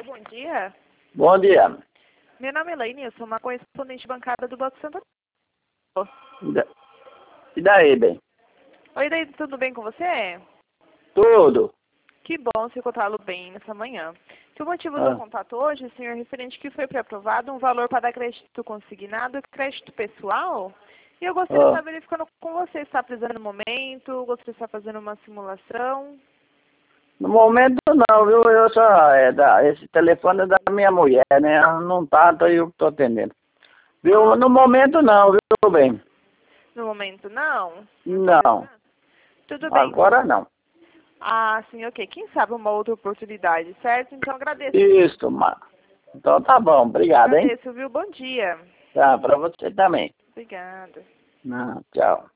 Bom dia. Bom dia. Meu nome é Elaine, eu sou uma correspondente bancária do Banco Santander. E daí, bem? Oi, daí, tudo bem com você? Tudo. Que bom se encontrá-lo bem nessa manhã. Que o motivo do contato hoje, senhor, referente que foi pré-aprovado um valor para crédito consignado e crédito pessoal. E eu gostaria de estar verificando com você, está precisando no momento, gostaria de estar fazendo uma simulação. No momento não, viu? Eu só, esse telefone é da minha mulher, né? Ela não tá, então eu que tô atendendo. Viu? No momento não, viu, bem? No momento não? Não. Tudo bem. Agora não. Ah, sim, ok. Quem sabe uma outra oportunidade, certo? Então agradeço. Isso, mano. Então tá bom, obrigado, hein? Agradeço, viu? Bom dia. Tá, pra você também. Obrigada. Não, tchau.